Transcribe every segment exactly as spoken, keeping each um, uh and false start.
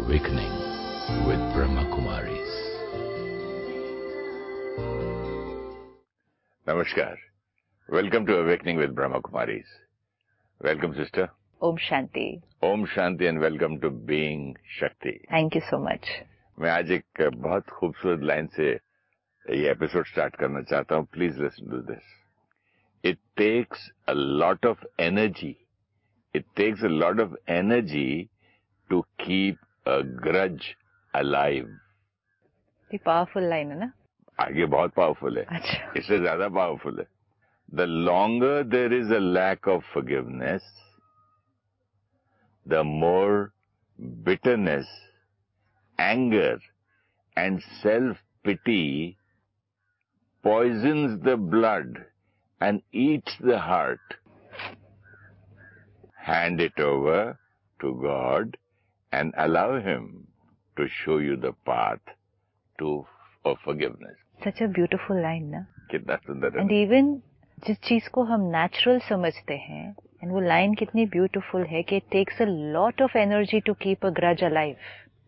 Awakening with Brahma Kumaris. Namaskar. Welcome to Awakening with Brahma Kumaris. Welcome, sister. Om Shanti. Om Shanti and welcome to Being Shakti. Thank you so much. मैं आज एक बहुत खूबसूरत line से ये episode start करना चाहता हूँ. Please listen to this. It takes a lot of energy. It takes a lot of energy to keep a grudge alive. ये पावरफुल लाइन है ना? आगे बहुत पावरफुल है. अच्छा. इससे ज्यादा पावरफुल है. The longer there is a lack of forgiveness, the more bitterness, anger, and self-pity poisons the blood and eats the heart. Hand it over to God and allow Him to show you the path to of forgiveness. Such a beautiful line ना? कितना सुंदर है. And even जिस चीज को हम natural समझते हैं, and वो लाइन कितनी ब्यूटीफुल है कि it takes a lot of energy to keep a grudge alive.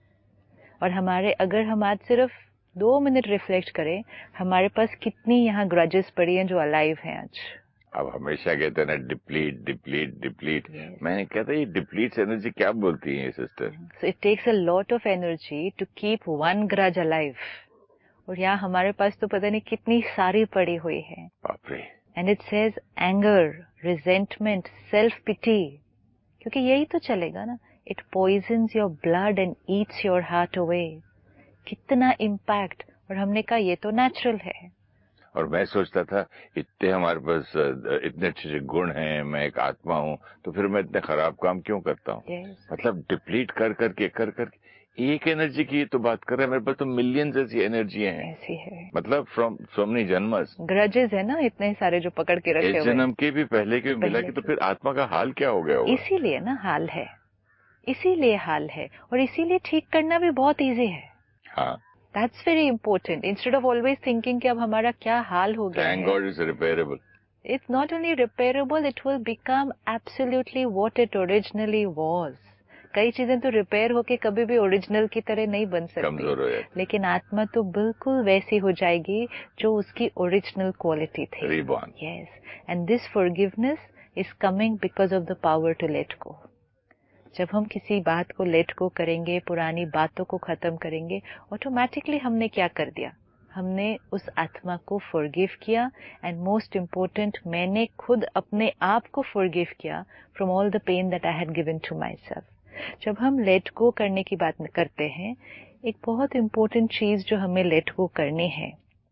और हमारे अगर हम आज सिर्फ दो मिनट रिफ्लेक्ट करें, हमारे पास कितनी यहाँ ग्रजेस पड़ी हैं जो अलाइव हैं आज. अब हमेशा कहते हैं ना डिप्लीट डिप्लीट डिप्लीट. मैंने कहता ये डिप्लीट एनर्जी क्या बोलती है sister? So it takes a lot of energy to keep one grudge alive. और यहाँ हमारे पास तो पता नहीं कितनी सारी पड़ी हुई है. बाप रे. And it says anger, resentment, self-pity. क्योंकि यही तो चलेगा ना. It poisons your blood and eats your heart away. कितना impact. और हमने कहा ये तो नेचुरल है. और मैं सोचता था इतने हमारे पास इतने अच्छे गुण हैं, मैं एक आत्मा हूँ, तो फिर मैं इतने खराब काम क्यों करता हूँ? yes. मतलब डिप्लीट कर करके कर करके एक एनर्जी की तो बात कर रहे हैं. मेरे पास तो मिलियंस ऐसी एनर्जी हैं. ऐसी है. मतलब फ्रॉम सो मेनी जन्मस ग्रजेस है ना इतने सारे जो पकड़ के रखे हुए. इस जन्म के भी पहले के भी मिला के, तो फिर आत्मा का हाल क्या हो गया होगा? इसीलिए ना हाल है. इसीलिए हाल है. और इसीलिए ठीक करना भी बहुत इजी है. हाँ. That's very important. Instead of always thinking कि अब हमारा क्या हाल हो गया है. Thank God it's repairable. It's not only repairable, it will become absolutely what it originally was. कई चीजें तो रिपेयर होके कभी भी ओरिजिनल की तरह नहीं बन सकती. कमजोर हो जाती. लेकिन आत्मा तो बिल्कुल वैसी हो जाएगी जो उसकी ओरिजिनल क्वालिटी थी. Reborn. Yes. And this forgiveness is coming because of the power to let go. जब हम किसी बात को लेट गो करेंगे, पुरानी बातों को खत्म करेंगे, ऑटोमेटिकली हमने क्या कर दिया? हमने उस आत्मा को फॉरगिव किया. एंड मोस्ट इम्पोर्टेंट, मैंने खुद अपने आप को फॉरगिव किया from all the pain that I had given to my self. जब हम लेट गो करने की बात करते हैं, एक बहुत इम्पोर्टेंट चीज जो हमें लेट गो करनी है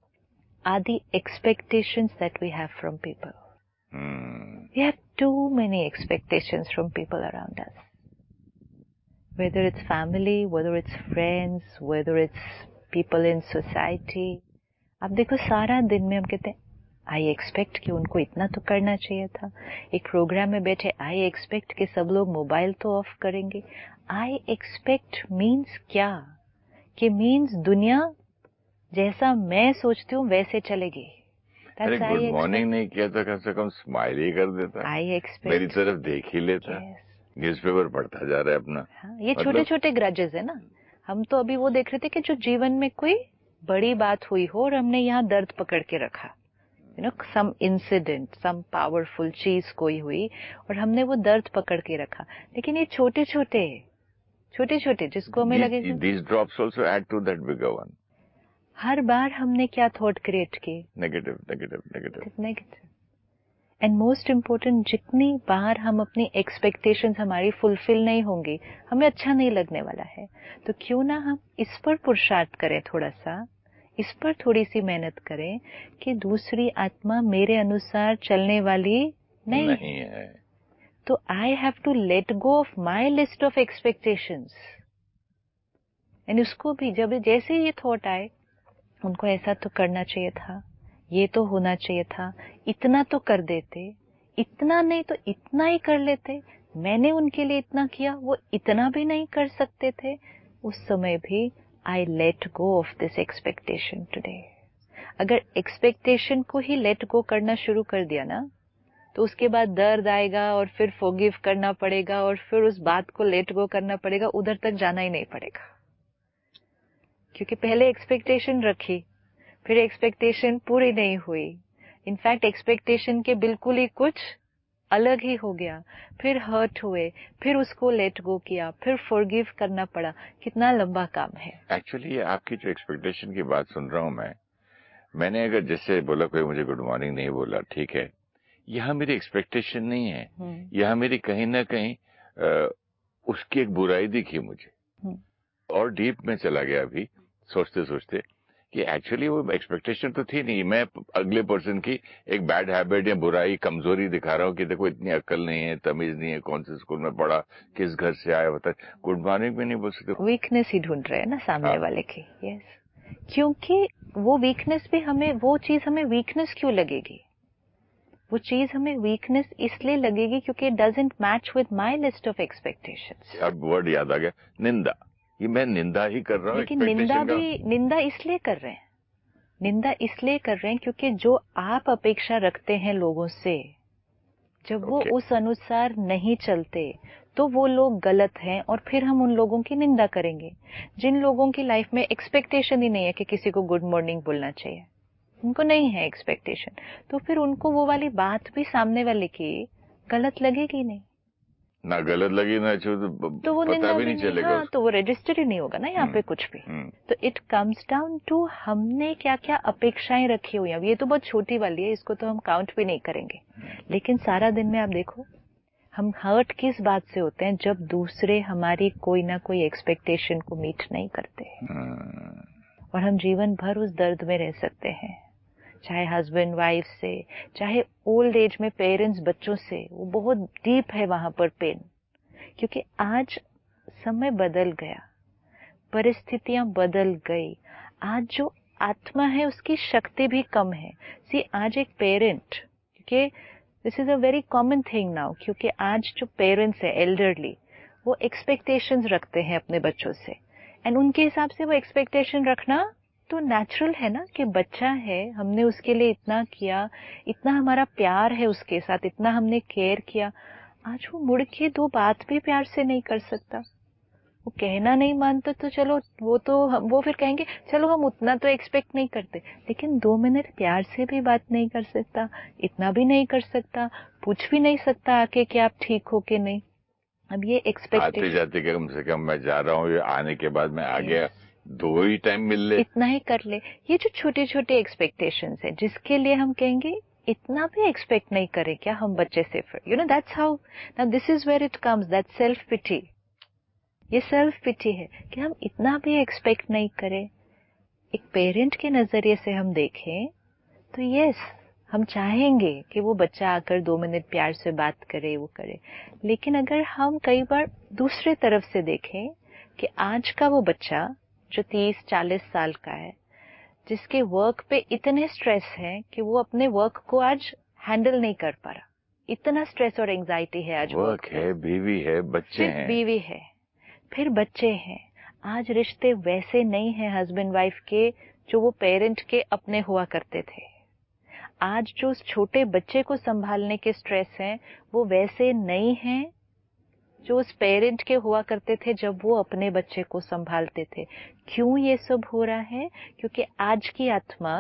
are the expectations that we have from people. We have too many expectations from people around us. Whether it's family, whether it's friends, whether it's people in society. अब देखो सारा दिन में हम कहते हैं आई एक्सपेक्ट कि उनको इतना तो करना चाहिए था. एक प्रोग्राम में बैठे आई एक्सपेक्ट कि सब लोग मोबाइल तो ऑफ करेंगे. आई एक्सपेक्ट मीन्स क्या? कि मीन्स दुनिया जैसा मैं सोचती हूँ वैसे चलेगी. अरे गुड मॉर्निंग नहीं किया तो कम से कम स्माइल ही कर देता. आई एक्सपेक्ट मेरी तरफ देख ही लेता. yes. न्यूज़पेपर पढ़ता जा रहा है अपना. हाँ, ये मतलब... छोटे छोटे ग्रजेस है ना. हम तो अभी वो देख रहे थे कि जो जीवन में कोई बड़ी बात हुई हो और हमने यहाँ दर्द पकड़ के रखा. You know some incident, some powerful चीज कोई हुई और हमने वो दर्द पकड़ के रखा. लेकिन ये छोटे छोटे छोटे छोटे जिसको हमें लगे these drops also add to that bigger one. हर बार हमने क्या थॉट क्रिएट की? Negative negative negative negative. And most important, जितनी बार हम अपनी एक्सपेक्टेशंस हमारी फुलफिल नहीं होंगी, हमें अच्छा नहीं लगने वाला है. तो क्यों ना हम इस पर पुरुषार्थ करें, थोड़ा सा इस पर थोड़ी सी मेहनत करें कि दूसरी आत्मा मेरे अनुसार चलने वाली नहीं, नहीं है. तो I have to let go of my list of expectations. And उसको भी जब जैसे ये थॉट आए, उनको ऐसा तो करना चाहिए था, ये तो होना चाहिए था, इतना तो कर देते, इतना नहीं तो इतना ही कर लेते, मैंने उनके लिए इतना किया, वो इतना भी नहीं कर सकते थे. उस समय भी I let go of this expectation today. अगर एक्सपेक्टेशन को ही लेट गो करना शुरू कर दिया ना, तो उसके बाद दर्द आएगा और फिर फॉरगिव करना पड़ेगा और फिर उस बात को लेट गो करना पड़ेगा, उधर तक जाना ही नहीं पड़ेगा। क्योंकि पहले एक्सपेक्टेशन रखी, फिर एक्सपेक्टेशन पूरी नहीं हुई, इनफैक्ट एक्सपेक्टेशन के बिल्कुल ही कुछ अलग ही हो गया, फिर हर्ट हुए, फिर उसको लेट गो किया, फिर फॉरगिव करना पड़ा। कितना लंबा काम है। एक्चुअली आपकी जो एक्सपेक्टेशन की बात सुन रहा हूं मैं मैंने अगर जैसे बोला कोई मुझे गुड मॉर्निंग नहीं बोला, ठीक है, यहाँ मेरी एक्सपेक्टेशन नहीं है, यहाँ मेरी कहीं ना कहीं आ, उसकी एक बुराई दिखी मुझे और डीप में चला गया अभी सोचते सोचते कि एक्चुअली वो एक्सपेक्टेशन तो थी नहीं, मैं अगले पर्सन की एक बैड हैबिट या बुराई कमजोरी दिखा रहा हूँ कि देखो इतनी अक्ल नहीं है, तमीज नहीं है, कौन से स्कूल में पढ़ा, किस घर से आया, बता गुड मॉर्निंग भी नहीं बोल सकते। वीकनेस ही ढूंढ रहे हैं ना सामने हाँ. वाले की। यस, क्योंकि वो वीकनेस भी हमें, वो चीज हमें वीकनेस क्यों लगेगी? वो चीज हमें वीकनेस इसलिए लगेगी क्योंकि it doesn't match with my list of expectations. अब वर्ड याद आ गया, निंदा। ये मैं निंदा ही कर रहा हूँ, लेकिन निंदा भी निंदा इसलिए कर रहे हैं, निंदा इसलिए कर रहे हैं क्योंकि जो आप अपेक्षा रखते हैं लोगों से, जब वो okay. उस अनुसार नहीं चलते तो वो लोग गलत हैं और फिर हम उन लोगों की निंदा करेंगे। जिन लोगों की लाइफ में एक्सपेक्टेशन ही नहीं है कि किसी को गुड मॉर्निंग बोलना चाहिए, उनको नहीं है एक्सपेक्टेशन, तो फिर उनको वो वाली बात भी सामने वाले की गलत लगेगी नहीं, ना गलत लगी ना तो, तो वो पता भी नहीं चलेगा। हाँ, तो वो रजिस्टर ही नहीं होगा ना यहाँ पे कुछ भी। तो इट कम्स डाउन टू हमने क्या क्या अपेक्षाएं रखी हुई हैं। ये तो बहुत छोटी वाली है, इसको तो हम काउंट भी नहीं करेंगे, लेकिन सारा दिन में आप देखो हम हर्ट किस बात से होते हैं, जब दूसरे हमारी कोई ना कोई एक्सपेक्टेशन को मीट नहीं करते और हम जीवन भर उस दर्द में रह सकते हैं, चाहे हस्बैंड वाइफ से, चाहे ओल्ड एज में पेरेंट्स बच्चों से, वो बहुत डीप है वहां पर पेन। क्योंकि आज समय बदल गया, परिस्थितियां बदल गई, आज जो आत्मा है उसकी शक्ति भी कम है। सी आज एक पेरेंट, क्योंकि this is a very common thing now, क्योंकि आज जो पेरेंट्स है एल्डरली, वो एक्सपेक्टेशंस रखते हैं अपने बच्चों से, एंड उनके हिसाब से वो एक्सपेक्टेशन रखना तो नेचुरल है ना, कि बच्चा है, हमने उसके लिए इतना किया, इतना हमारा प्यार है उसके साथ, इतना हमने केयर किया, आज वो मुड़ के दो बात भी प्यार से नहीं कर सकता, वो कहना नहीं मानता, तो चलो वो तो हम, वो फिर कहेंगे चलो हम उतना तो एक्सपेक्ट नहीं करते, लेकिन दो मिनट प्यार से भी बात नहीं कर सकता, इतना भी नहीं कर सकता, पूछ भी नहीं सकता आके कि आप ठीक हो कि नहीं। अब ये एक्सपेक्टेशन, आते जाते कम से कम मैं जा रहा हूँ, आने के बाद मैं आ गया, दो ही टाइम मिल ले, इतना ही कर ले। ये जो छोटे छोटे एक्सपेक्टेशंस है जिसके लिए हम कहेंगे इतना भी एक्सपेक्ट नहीं करें क्या हम बच्चे से, फिर you know that's how, now this is where it comes, that self pity. ये सेल्फ पिटी है कि हम इतना भी एक्सपेक्ट नहीं करें। एक पेरेंट के नजरिए से हम देखें तो यस, हम चाहेंगे कि वो बच्चा आकर दो मिनट प्यार से बात करे, वो करे, लेकिन अगर हम कई बार दूसरे तरफ से देखें कि आज का वो बच्चा जो तीस चालीस साल का है, जिसके वर्क पे इतने स्ट्रेस है कि वो अपने वर्क को आज हैंडल नहीं कर पा रहा, इतना स्ट्रेस और एंजाइटी है आज, वर्क है, बीवी है, बच्चे हैं, बीवी है, फिर बच्चे हैं। आज रिश्ते वैसे नहीं हैं हस्बैंड वाइफ के जो वो पेरेंट के अपने हुआ करते थे। आज जो उस छोटे बच्चे को संभालने के स्ट्रेस हैं वो वैसे नहीं हैं जो उस पेरेंट के हुआ करते थे जब वो अपने बच्चे को संभालते थे। क्यों ये सब हो रहा है? क्योंकि आज की आत्मा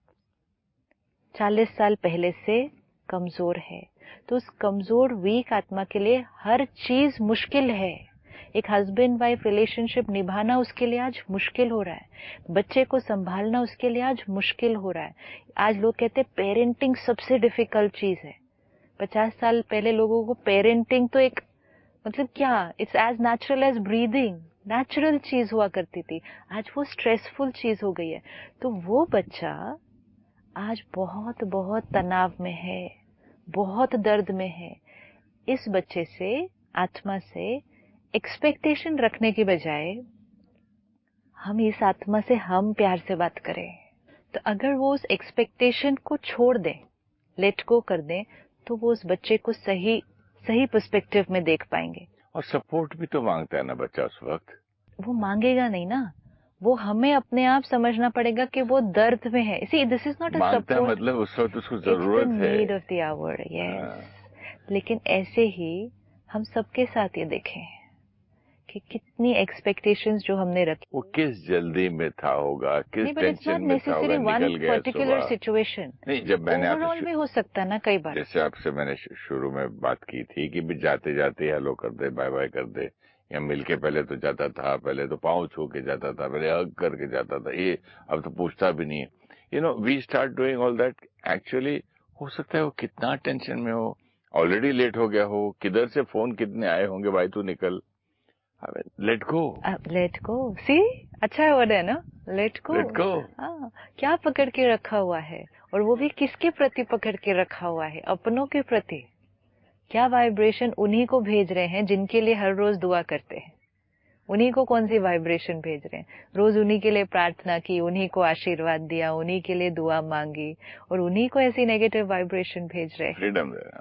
चालीस साल पहले से कमजोर है, तो उस कमजोर वीक आत्मा के लिए हर चीज मुश्किल है। एक हस्बैंड वाइफ रिलेशनशिप निभाना उसके लिए आज मुश्किल हो रहा है, बच्चे को संभालना उसके लिए आज मुश्किल हो रहा है। आज लोग कहते हैं पेरेंटिंग सबसे डिफिकल्ट चीज है। पचास साल पहले लोगों को पेरेंटिंग तो एक मतलब क्या, it's as natural as breathing, natural चीज हुआ करती थी। आज वो स्ट्रेसफुल चीज हो गई है। तो वो बच्चा आज बहुत बहुत तनाव में है, बहुत दर्द में है। इस बच्चे से, आत्मा से एक्सपेक्टेशन रखने की बजाय हम इस आत्मा से हम प्यार से बात करें, तो अगर वो उस एक्सपेक्टेशन को छोड़ दें, लेट गो कर दें, तो वो उस बच्चे को सही सही पर्सपेक्टिव में देख पाएंगे। और सपोर्ट भी तो मांगता है ना बच्चा उस वक्त। वो मांगेगा नहीं ना, वो हमें अपने आप समझना पड़ेगा कि वो दर्द में है. See, this is not a मानता support. मतलब उस वक्त उसको जरूरत It's the है. need of the hour, yes. लेकिन ऐसे ही हम सबके साथ ये देखें कि कितनी एक्सपेक्टेशंस जो हमने रखी, वो किस जल्दी में था होगा, किस नहीं, but it's not टेंशन में था होगा, necessary one निकल गया particular सुबह. situation. नहीं, जब मैंने ओवरऑल आपसे भी हो सकता ना कई बार. जैसे आपसे मैंने शु- शुरू में बात की थी कि भी जाते जाते हेलो कर दे, बाय बाय कर दे, या मिलके पहले तो जाता था, पहले तो पाँव छू के जाता था, पहले हग करके जाता था, ये अब तो पूछता भी नहीं है. You know, we start doing all that. Actually हो सकता है वो कितना टेंशन में हो, ऑलरेडी लेट हो गया हो, किधर से फोन कितने आए होंगे, भाई तू निकल. लेट गो, लेट गो. सी, अच्छा वर्ड है ना, लेट गो. लेट गो. हाँ, क्या पकड़ के रखा हुआ है, और वो भी किसके प्रति पकड़ के रखा हुआ है? अपनों के प्रति. क्या वाइब्रेशन उन्हीं को भेज रहे हैं जिनके लिए हर रोज दुआ करते हैं? उन्हीं को कौन सी वाइब्रेशन भेज रहे हैं? रोज उन्हीं के लिए प्रार्थना की, उन्हीं को आशीर्वाद दिया, उन्हीं के लिए दुआ मांगी, और उन्हीं को ऐसी नेगेटिव वाइब्रेशन भेज रहे हैं. फ्रीडम देना,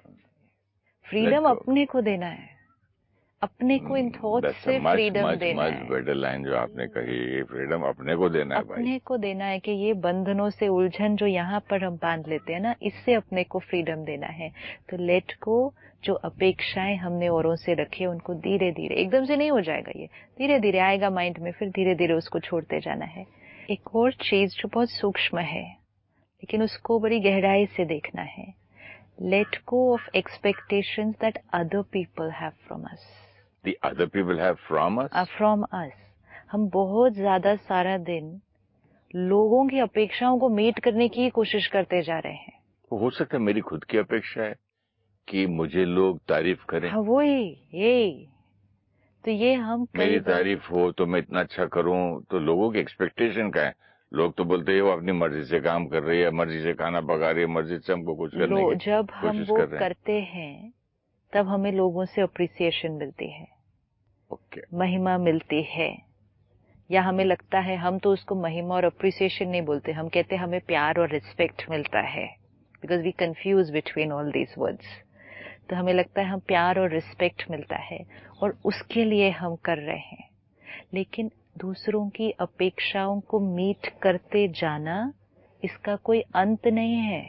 फ्रीडम अपने को देना है, अपने को इन थॉट्स से फ्रीडम देना है. मच बेटर लाइन जो आपने कही, फ्रीडम अपने को देना है भाई. अपने को देना है कि ये बंधनों से उलझन जो यहाँ पर हम बांध लेते हैं ना, इससे अपने को फ्रीडम देना है. तो लेट को, जो अपेक्षाएं हमने औरों से रखी, उनको धीरे धीरे, एकदम से नहीं हो जाएगा, ये धीरे धीरे आएगा माइंड में, फिर धीरे धीरे उसको छोड़ते जाना है. एक और चीज जो बहुत सूक्ष्म है, लेकिन उसको बड़ी गहराई से देखना है. Let go of expectations that other people have from us. The other people have from us? Uh, from us. हम बहुत ज्यादा सारा दिन लोगों की अपेक्षाओं को मीट करने की कोशिश करते जा रहे हैं. हो सकता है मेरी खुद की अपेक्षा है कि मुझे लोग तारीफ करें. हाँ, वही, यही तो ये हम मेरी तारीफ हो तो मैं इतना अच्छा करूं, तो लोगों की एक्सपेक्टेशन क्या है? लोग तो बोलते हैं वो अपनी मर्जी से काम कर रही है, मर्जी से खाना पका रही है, मर्जी से हमको कुछ करने की जब हम कोशिश वो कर रहे हैं. करते हैं तब हमें लोगों से अप्रिसिएशन मिलती है, ओके, महिमा मिलती है, या हमें लगता है, हम तो उसको महिमा और अप्रिसिएशन नहीं बोलते, हम कहते हैं हमें प्यार और रिस्पेक्ट मिलता है, because we confuse between all these words. तो हमें लगता है हम प्यार और रिस्पेक्ट मिलता है, और उसके लिए हम कर रहे हैं. लेकिन दूसरों की अपेक्षाओं को मीट करते जाना, इसका कोई अंत नहीं है.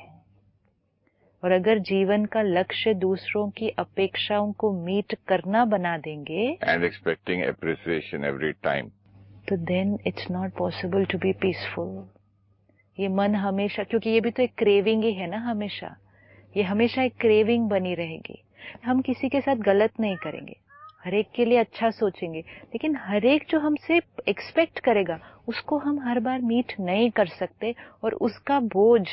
और अगर जीवन का लक्ष्य दूसरों की अपेक्षाओं को मीट करना बना देंगे, and expecting appreciation every time, तो then it's not possible to be peaceful. ये मन हमेशा, क्योंकि ये भी तो एक क्रेविंग ही है ना, हमेशा ये हमेशा एक क्रेविंग बनी रहेगी. हम किसी के साथ गलत नहीं करेंगे, हर एक के लिए अच्छा सोचेंगे, लेकिन हर एक जो हमसे एक्सपेक्ट करेगा उसको हम हर बार मीट नहीं कर सकते, और उसका बोझ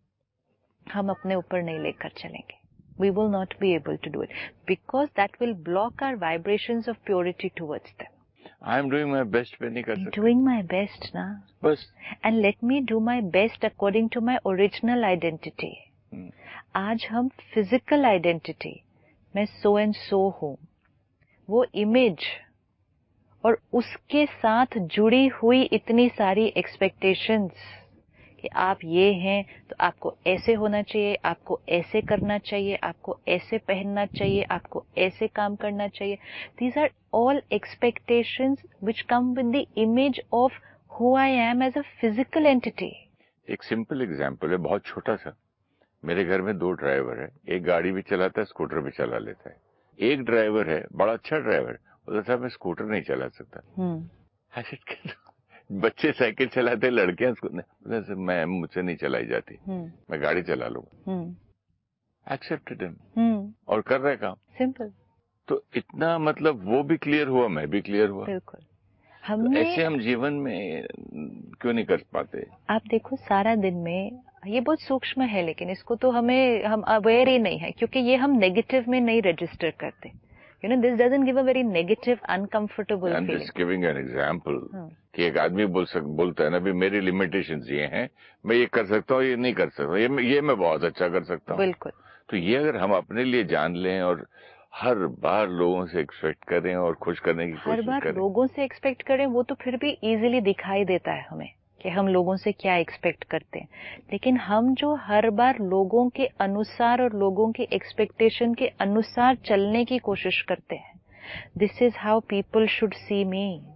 हम अपने ऊपर नहीं लेकर चलेंगे. We will not be able to do it because that will block our vibrations of purity towards them. I am doing my best पे नहीं कर सकते. Doing my best ना, बस. And let me do my best according to my original identity. hmm. आज हम physical identity, मैं so and so हूं, वो इमेज और उसके साथ जुड़ी हुई इतनी सारी एक्सपेक्टेशंस कि आप ये हैं तो आपको ऐसे होना चाहिए, आपको ऐसे करना चाहिए, आपको ऐसे पहनना चाहिए, आपको ऐसे काम करना चाहिए. These are all expectations which come with the image of who I am as a physical entity. एक सिंपल एग्जांपल है, बहुत छोटा सा. मेरे घर में दो ड्राइवर है, एक गाड़ी भी चलाता है, स्कूटर भी चला लेता है. एक ड्राइवर है, बड़ा अच्छा ड्राइवर, बोलता था मैं स्कूटर नहीं चला सकता. hmm. बच्चे साइकिल चलाते, लड़कियां मैं मुझसे नहीं चलाई जाती, hmm. मैं गाड़ी चला लूंगा. एक्सेप्टेड हिम और कर रहे काम. सिंपल. तो इतना मतलब वो भी क्लियर हुआ, मैं भी क्लियर हुआ. बिल्कुल. हमने तो ऐसे हम जीवन में क्यों नहीं कर पाते? आप देखो, सारा दिन में ये बहुत सूक्ष्म है, लेकिन इसको तो हमें हम अवेयर ही नहीं है, क्योंकि ये हम नेगेटिव में नहीं रजिस्टर करते. You know, this doesn't give a very negative uncomfortable feeling. I am just giving an example कि एक आदमी बोल सक बोलता है ना, भी मेरी लिमिटेशंस ये हैं, मैं ये कर सकता हूँ, ये नहीं कर सकता, ये ये मैं बहुत अच्छा कर सकता हूँ. बिल्कुल. तो ये अगर हम अपने लिए जान लें और हर बार लोगों से एक्सपेक्ट करें और खुश करने की कोशिश करें, हर बार लोगों से एक्सपेक्ट करें, वो तो फिर भी इजीली दिखाई देता है हमें कि हम लोगों से क्या एक्सपेक्ट करते हैं. लेकिन हम जो हर बार लोगों के अनुसार और लोगों की एक्सपेक्टेशन के अनुसार चलने की कोशिश करते हैं, this is how people should see me.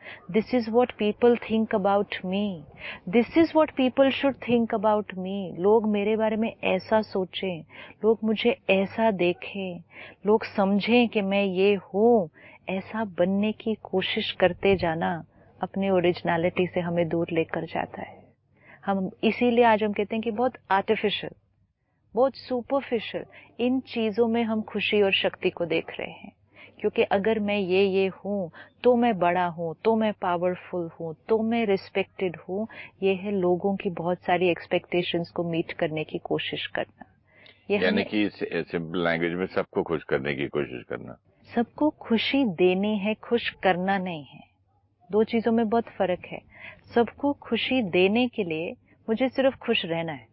This is what people think about me, this is what people should think about me. लोग मेरे बारे में ऐसा सोचें, लोग मुझे ऐसा देखें, लोग समझें कि मैं ये हूँ। ऐसा बनने की कोशिश करते जाना अपने ओरिजिनलिटी से हमें दूर लेकर जाता है। हम इसीलिए आज हम कहते हैं कि बहुत आर्टिफिशियल, बहुत सुपरफिशियल इन चीजों में हम खुशी और शक्ति को देख रहे हैं। क्योंकि अगर मैं ये ये हूँ तो मैं बड़ा हूँ, तो मैं पावरफुल हूँ, तो मैं रिस्पेक्टेड हूँ। ये है लोगों की बहुत सारी एक्सपेक्टेशंस को मीट करने की कोशिश करना। ये यानी कि सिंपल लैंग्वेज में सबको खुश करने की कोशिश करना। सबको खुशी देनी है, खुश करना नहीं है। दो चीजों में बहुत फर्क है। सबको खुशी देने के लिए मुझे सिर्फ खुश रहना है,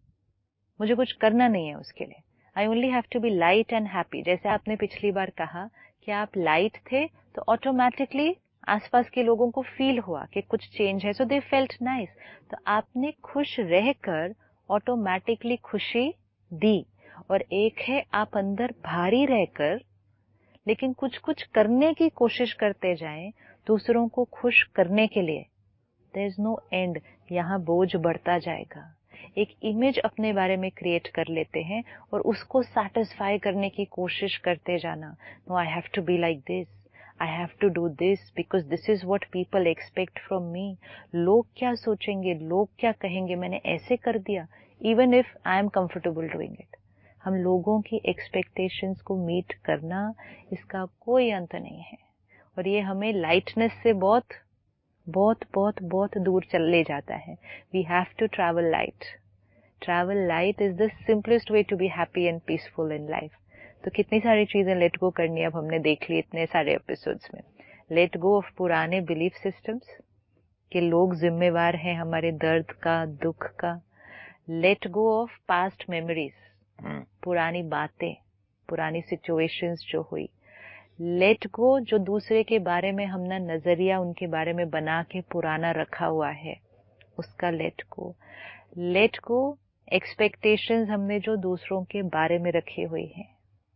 मुझे कुछ करना नहीं है उसके लिए। I only have to be light and happy. जैसे आपने पिछली बार कहा कि आप लाइट थे तो ऑटोमेटिकली आसपास के लोगों को फील हुआ कि कुछ चेंज है, सो दे फेल्ट नाइस। तो आपने खुश रहकर ऑटोमेटिकली खुशी दी। और एक है आप अंदर भारी रहकर लेकिन कुछ कुछ करने की कोशिश करते जाएं दूसरों को खुश करने के लिए। देयर इज नो एंड, यहाँ बोझ बढ़ता जाएगा। एक इमेज अपने बारे में क्रिएट कर लेते हैं और उसको सैटिस्फाई करने की कोशिश करते जाना। No, I have to be like this, I have to do this because this is what people expect from me. लोग क्या सोचेंगे, लोग क्या कहेंगे, मैंने ऐसे कर दिया, even if I am comfortable doing it. हम लोगों की एक्सपेक्टेशंस को मीट करना, इसका कोई अंत नहीं है। और ये हमें लाइटनेस से बहुत बहुत बहुत बहुत दूर चल ले जाता है। We have to travel light. Travel light is the simplest way to be happy and peaceful in life. तो कितनी सारी चीजें लेट गो करनी अब हमने देख ली इतने सारे एपिसोड्स में। लेट गो ऑफ पुराने बिलीफ सिस्टम्स कि लोग जिम्मेवार हैं हमारे दर्द का, दुख का। Let go of past memories, पुरानी बातें, पुरानी सिचुएशंस जो हुई। लेट गो जो दूसरे के बारे में हमने नजरिया उनके बारे में बना के पुराना रखा हुआ है, उसका let go. Let go expectations हमने जो दूसरों के बारे में रखी हुई है।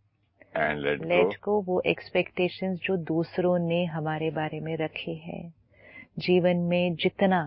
एंड लेट लेट गो वो एक्सपेक्टेशंस जो दूसरों ने हमारे बारे में रखी है। जीवन में जितना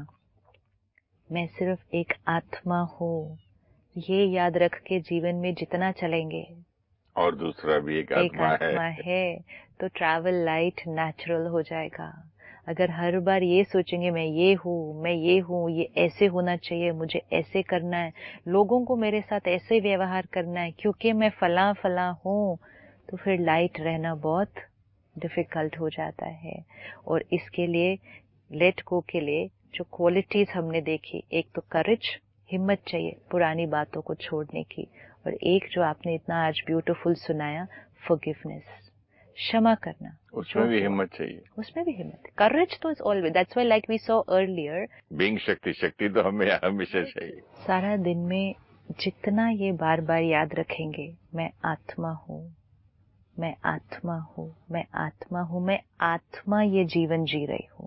मैं सिर्फ एक आत्मा हूँ, ये याद रख के जीवन में जितना चलेंगे और दूसरा भी एक आत्मा, एक आत्मा है।, है तो ट्रैवल लाइट नेचुरल हो जाएगा। अगर हर बार ये सोचेंगे मैं ये हूँ, मैं ये हूँ, ये ऐसे होना चाहिए, मुझे ऐसे करना है, लोगों को मेरे साथ ऐसे व्यवहार करना है क्योंकि मैं फला फला हूँ, तो फिर लाइट रहना बहुत डिफिकल्ट हो जाता है। और इसके लिए लेट गो के लिए जो क्वालिटीज हमने देखी, एक तो करेज, हिम्मत चाहिए पुरानी बातों को छोड़ने की। और एक जो आपने इतना आज ब्यूटीफुल सुनाया, फॉरगिवनेस, क्षमा करना। उसमें भी हिम्मत चाहिए, उसमें भी हिम्मत। करेज तो is always, that's why like we saw earlier, being shakti, शक्ति तो हमें हमेशा चाहिए। सारा दिन में जितना ये बार बार याद रखेंगे, मैं आत्मा हूँ, मैं आत्मा हूँ, मैं आत्मा हूँ, मैं आत्मा ये जीवन जी रही हूँ।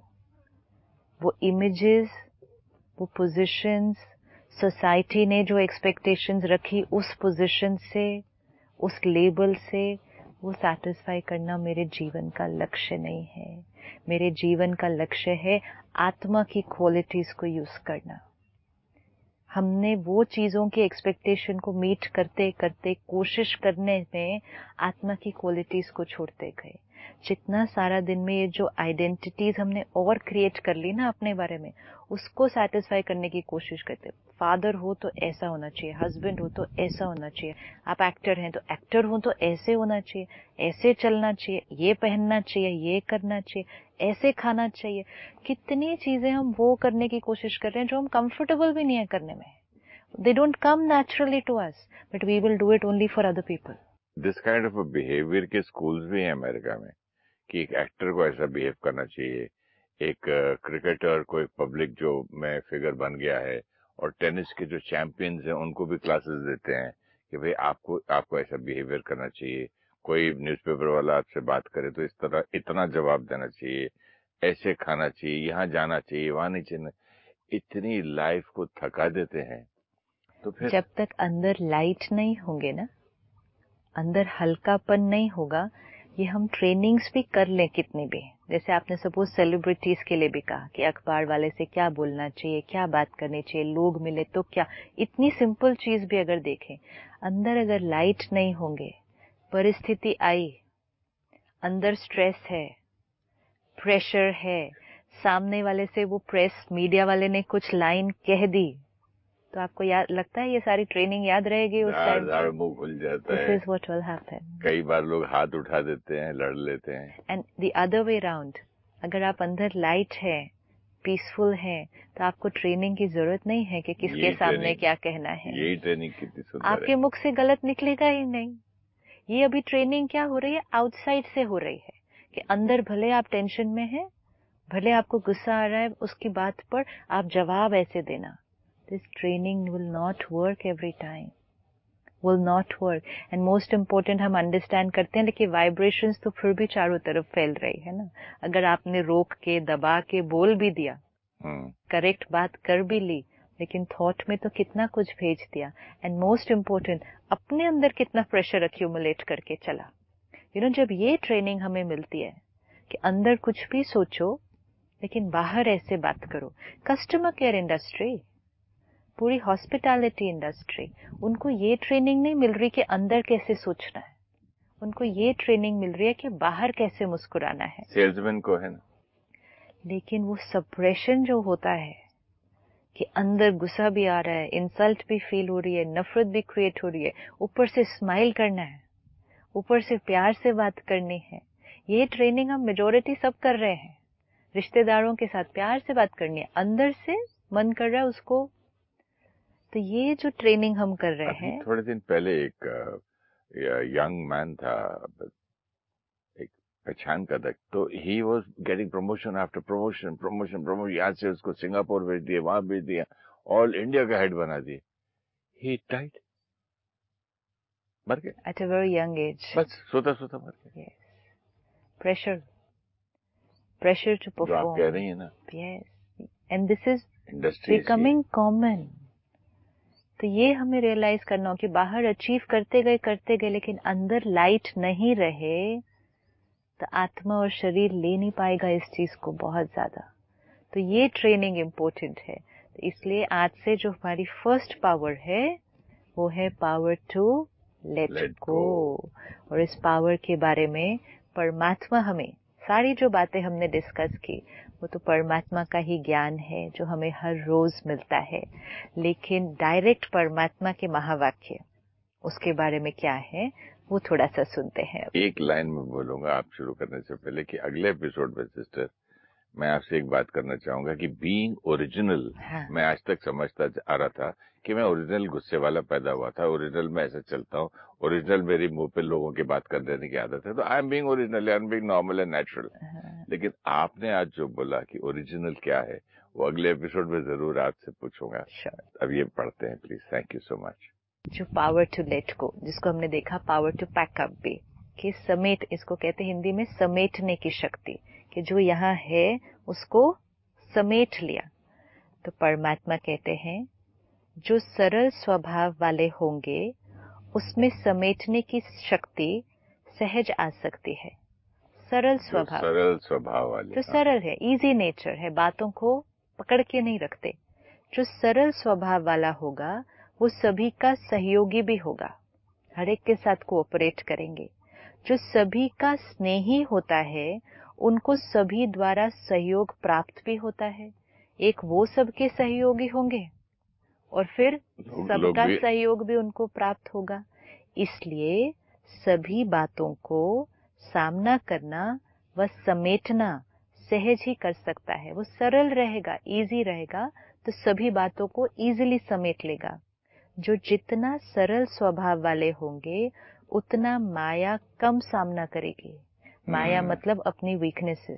वो इमेजेस, वो पोजीशंस, सोसाइटी ने जो एक्सपेक्टेशंस रखी, उस पोजीशन से, उस लेबल से वो सैटिस्फाई करना मेरे जीवन का लक्ष्य नहीं है। मेरे जीवन का लक्ष्य है आत्मा की क्वालिटीज को यूज करना। हमने वो चीजों की एक्सपेक्टेशन को मीट करते करते कोशिश करने में आत्मा की क्वालिटीज को छोड़ते गए। जितना सारा दिन में ये जो आइडेंटिटीज हमने और क्रिएट कर ली ना अपने बारे में, उसको सैटिस्फाई करने की कोशिश करते। फादर हो तो ऐसा होना चाहिए, हस्बैंड हो तो ऐसा होना चाहिए, आप एक्टर हैं तो एक्टर हो तो ऐसे होना चाहिए, ऐसे चलना चाहिए, ये पहनना चाहिए, ये करना चाहिए, ऐसे खाना चाहिए। कितनी चीजें हम वो करने की कोशिश कर रहे हैं जो हम कंफर्टेबल भी नहीं है करने में। They don't come naturally to us, but we will do it only for other people. This kind of a behavior के schools भी हैं अमेरिका में कि एक एक्टर को ऐसा बिहेव करना चाहिए, एक क्रिकेटर को एक पब्लिक जो में फिगर बन गया है, और टेनिस के जो चैंपियंस हैं उनको भी क्लासेस देते हैं कि भाई आपको आपको ऐसा बिहेवियर करना चाहिए। कोई न्यूज़पेपर वाला आपसे बात करे तो इस तरह इतना जवाब देना चाहिए, ऐसे खाना चाहिए, यहाँ जाना चाहिए, वहां नहीं चाहिए। इतनी लाइफ को थका देते हैं। तो फिर जब तक अंदर लाइट नहीं होंगे ना, अंदर हल्कापन नहीं होगा, ये हम ट्रेनिंग्स भी कर लें कितनी भी, जैसे आपने सपोज सेलिब्रिटीज के लिए भी कहा कि अखबार वाले से क्या बोलना चाहिए, क्या बात करनी चाहिए, लोग मिले तो क्या, इतनी सिंपल चीज भी अगर देखें, अंदर अगर लाइट नहीं होंगे, परिस्थिति आई, अंदर स्ट्रेस है, प्रेशर है, सामने वाले से वो प्रेस मीडिया वाले ने कुछ लाइन कह दी, तो आपको याद लगता है ये सारी ट्रेनिंग याद रहेगी उस टाइम दाढ़ मुंह खुल जाता है। This is what will happen. कई बार लोग हाथ उठा देते हैं, लड़ लेते हैं। And the other way round, अगर आप अंदर लाइट है, पीसफुल है, तो आपको ट्रेनिंग की जरूरत नहीं है कि किसके सामने क्या कहना है। यही ट्रेनिंग कितनी सुंदर आपके है। मुख से गलत निकलेगा ही नहीं। ये अभी ट्रेनिंग क्या हो रही है, आउटसाइड से हो रही है कि अंदर भले आप टेंशन में हैं, भले आपको गुस्सा आ रहा है, उसकी बात पर आप जवाब ऐसे देना। This training will not work every time, will not work, and most important हम understand करते हैं लेकिन vibrations तो फिर भी चारों तरफ फैल रही है ना। अगर आपने रोक के, दबा के बोल भी दिया, करेक्ट बात कर भी ली, लेकिन थॉट में तो कितना कुछ भेज दिया, एंड मोस्ट इम्पोर्टेंट अपने अंदर कितना प्रेशर अक्यूमुलेट करके चला। यू नो, जब ये ट्रेनिंग हमें मिलती है कि अंदर कुछ भी सोचो लेकिन बाहर ऐसे बात करो। कस्टमर केयर इंडस्ट्री, पूरी हॉस्पिटैलिटी इंडस्ट्री, उनको ये ट्रेनिंग नहीं मिल रही कि अंदर कैसे सोचना है, उनको ये ट्रेनिंग मिल रही है कि बाहर कैसे मुस्कुराना है। सेल्समैन को है ना, लेकिन वो सप्रेशन जो होता है कि अंदर गुस्सा भी आ रहा है, इंसल्ट भी फील हो रही है, नफरत भी क्रिएट हो रही है, ऊपर से स्माइल करना है, ऊपर से प्यार से बात करनी है, ये ट्रेनिंग हम मेजोरिटी सब कर रहे हैं। रिश्तेदारों के साथ प्यार से बात करनी है, अंदर से मन कर रहा है उसको। तो ये जो ट्रेनिंग हम कर रहे हैं, थोड़े दिन पहले एक यंग मैन था, एक पहचान का था, तो he was getting promotion after promotion promotion promotion यहाँ से उसको सिंगापुर भेज दिया, वहां भेज दिया, ऑल इंडिया का हेड बना दिए। ही डाइड, मर गए at a very young age, बस सोता सोता मर गए। Yes, pressure pressure to perform, आप कह रही है ना, yes, and this is industry becoming common. तो ये हमें रियलाइज करना हो कि बाहर अचीव करते गए करते गए लेकिन अंदर लाइट नहीं रहे तो आत्मा और शरीर ले नहीं पाएगा इस चीज को बहुत ज्यादा। तो ये ट्रेनिंग इम्पोर्टेंट है। तो इसलिए आज से जो हमारी फर्स्ट पावर है वो है पावर टू लेट गो। और इस पावर के बारे में परमात्मा हमें, सारी जो बातें हमने डिस्कस की वो तो परमात्मा का ही ज्ञान है जो हमें हर रोज मिलता है, लेकिन डायरेक्ट परमात्मा के महावाक्य उसके बारे में क्या है वो थोड़ा सा सुनते हैं। एक लाइन में बोलूंगा आप शुरू करने से पहले कि अगले एपिसोड में सिस्टर मैं आपसे एक बात करना चाहूंगा कि बीइंग ओरिजिनल, हाँ। मैं आज तक समझता आ रहा था कि मैं ओरिजिनल गुस्से वाला पैदा हुआ था, ओरिजिनल में ऐसे चलता हूँ, ओरिजिनल मेरी मुंह पे लोगों की बात कर देने की आदत है, तो I am being original, I am being normal and natural. लेकिन आपने आज जो बोला कि ओरिजिनल क्या है वो अगले एपिसोड में जरूर आपसे पूछूंगा। अब ये पढ़ते हैं please. Thank you so much. जो पावर टू लेट गो, जिसको हमने देखा पावर टू पैक अप भी, कि समेट, इसको कहते हैं हिंदी में समेटने की शक्ति, कि जो यहाँ है उसको समेट लिया। तो परमात्मा कहते हैं जो सरल स्वभाव वाले होंगे उसमें समेटने की शक्ति सहज आ सकती है। सरल स्वभाव, सरल स्वभाव वाले, जो सरल है, इजी नेचर है, बातों को पकड़ के नहीं रखते, जो सरल स्वभाव वाला होगा वो सभी का सहयोगी भी होगा, हर एक के साथ कोऑपरेट करेंगे। जो सभी का स्नेही होता है उनको सभी द्वारा सहयोग प्राप्त भी होता है। एक वो सबके सहयोगी होंगे और फिर सबका सहयोग भी उनको प्राप्त होगा। इसलिए सभी बातों को सामना करना व समेटना सहज ही कर सकता है। वो सरल रहेगा, इजी रहेगा तो सभी बातों को इजीली समेट लेगा। जो जितना सरल स्वभाव वाले होंगे उतना माया कम सामना करेगी। माया मतलब अपनी वीकनेसेस,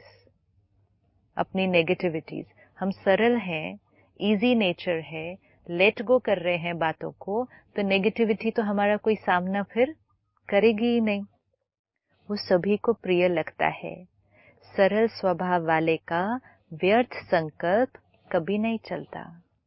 अपनी नेगेटिविटीज। हम सरल हैं, इजी नेचर है, लेट गो कर रहे हैं बातों को, तो नेगेटिविटी तो हमारा कोई सामना फिर करेगी ही नहीं। वो सभी को प्रिय लगता है। सरल स्वभाव वाले का व्यर्थ संकल्प कभी नहीं चलता,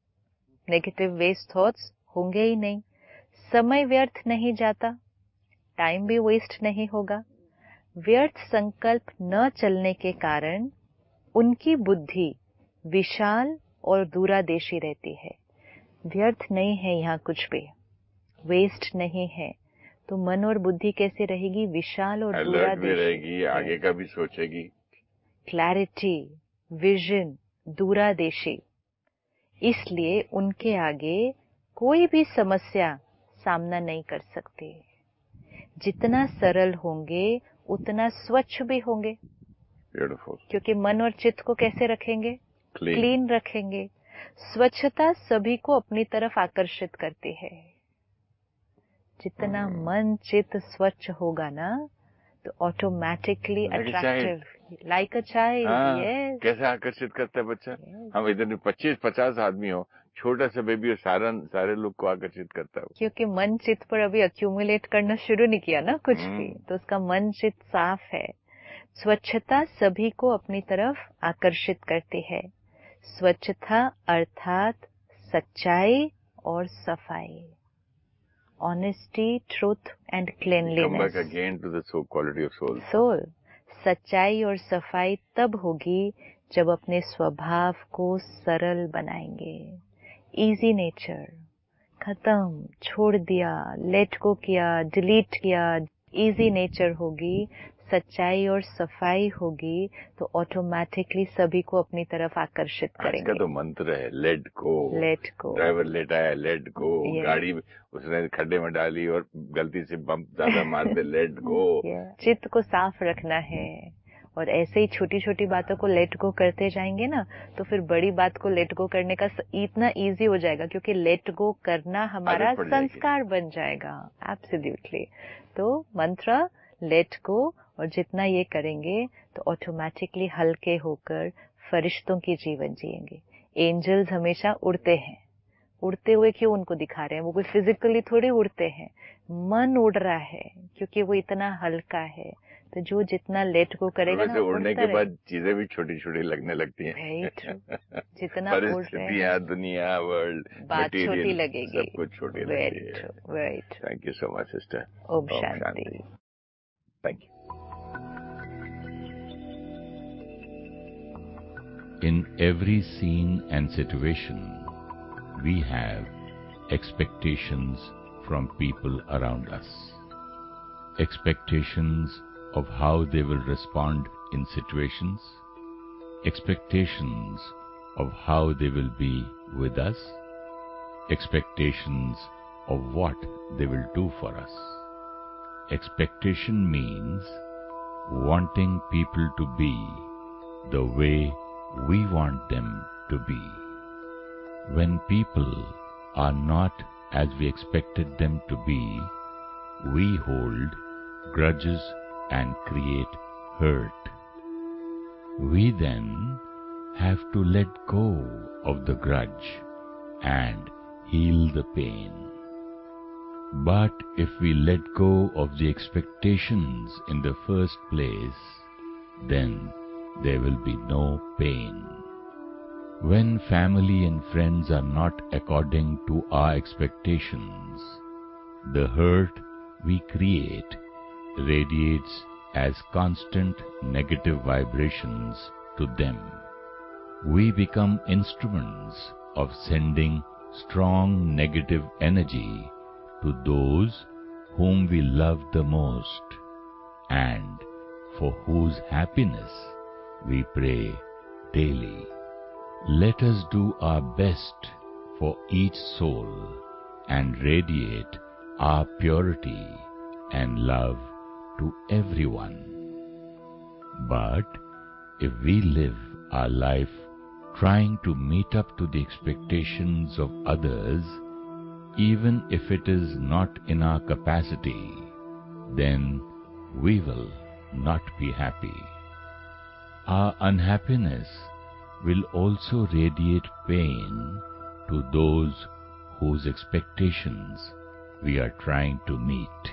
नेगेटिव वेस्ट थॉट्स होंगे ही नहीं, समय व्यर्थ नहीं जाता, टाइम भी वेस्ट नहीं होगा, व्यर्थ संकल्प न चलने के कारण उनकी बुद्धि विशाल और दूरादेशी रहती है। व्यर्थ नहीं है यहाँ कुछ भी, वेस्ट नहीं है, तो मन और बुद्धि कैसे रहेगी? विशाल और दूरादेशी भी रहेगी, आगे का भी सोचेगी। Clarity, vision, दूरादेशी। इसलिए उनके आगे कोई भी समस्या सामना नहीं कर सकती। जितना सरल होंगे उतना स्वच्छ भी होंगे। ब्यूटीफुल। क्योंकि मन और चित्त को कैसे रखेंगे? क्लीन रखेंगे। स्वच्छता सभी को अपनी तरफ आकर्षित करती है। जितना मन चित्त स्वच्छ होगा ना, तो automatically attractive, like a child. Yes, कैसे आकर्षित करता है बच्चा? yes. हम इधर पच्चीस पचास आदमी हो, छोटा सा बेबी हो, सारा सारे लोग को आकर्षित करता है। क्योंकि मन चित्त पर अभी अक्यूमुलेट करना शुरू नहीं किया ना कुछ भी, तो उसका मन चित्त साफ है। स्वच्छता सभी को अपनी तरफ आकर्षित करती है। स्वच्छता अर्थात सच्चाई और सफाई, honesty, truth and cleanliness. Come back again to the soul, quality of soul. Soul, सच्चाई और सफाई तब होगी जब अपने स्वभाव को सरल बनाएंगे। इजी नेचर खत्म, छोड़ दिया, लेट गो किया, डिलीट किया। इजी नेचर होगी, सच्चाई और सफाई होगी, तो ऑटोमेटिकली सभी को अपनी तरफ आकर्षित करेंगे। आज का तो मंत्र है let go. Let go. Driver late आया, लेट गो। yeah. गाड़ी उसने खड्डे में डाली और गलती से बम्प ज्यादा मार दे, लेट गो। yeah. चित्त को साफ रखना है, और ऐसे ही छोटी छोटी बातों को लेट गो करते जाएंगे ना, तो फिर बड़ी बात को लेट गो करने का इतना इजी हो जाएगा, क्योंकि लेट गो करना हमारा संस्कार बन जाएगा। एब्सोल्युटली। तो मंत्र लेट गो, और जितना ये करेंगे तो ऑटोमेटिकली हल्के होकर फरिश्तों की जीवन जिएंगे। एंजल्स हमेशा उड़ते हैं, उड़ते हुए क्यों उनको दिखा रहे हैं? वो कोई फिजिकली थोड़ी उड़ते हैं, मन उड़ रहा है क्योंकि वो इतना हल्का है। तो जो जितना लेट गो करेगा ना, उड़ने के बाद चीजें भी छोटी छोटी लगने लगती हैं। जितना उड़ रहे हैं, दुनिया, वर्ल्ड, बात छोटी लगेगी, सब कुछ छोटी लगेगी। Right. Thank you so much sister. Om Shanti. Thank you. In every scene and situation, we have expectations from people around us. Expectations of how they will respond in situations. Expectations of how they will be with us. Expectations of what they will do for us. Expectation means wanting people to be the way we want them to be. When people are not as we expected them to be, we hold grudges and create hurt. We then have to let go of the grudge and heal the pain. But if we let go of the expectations in the first place, then there will be no pain. When family and friends are not according to our expectations, the hurt we create radiates as constant negative vibrations to them. We become instruments of sending strong negative energy to those whom we love the most, and for whose happiness we pray daily. Let us do our best for each soul and radiate our purity and love to everyone. But if we live our life trying to meet up to the expectations of others, even if it is not in our capacity, then we will not be happy. Our unhappiness will also radiate pain to those whose expectations we are trying to meet.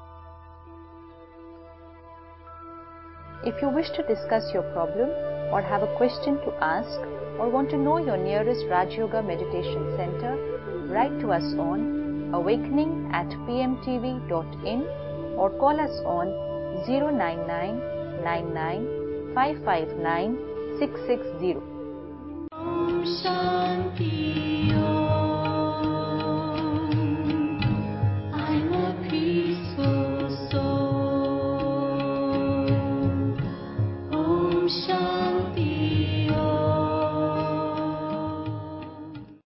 If you wish to discuss your problem or have a question to ask or want to know your nearest Raj Yoga Meditation Center, write to us on awakening at p m t v dot in or call us on zero nine nine nine nine five five nine six six zero. Om Shanti.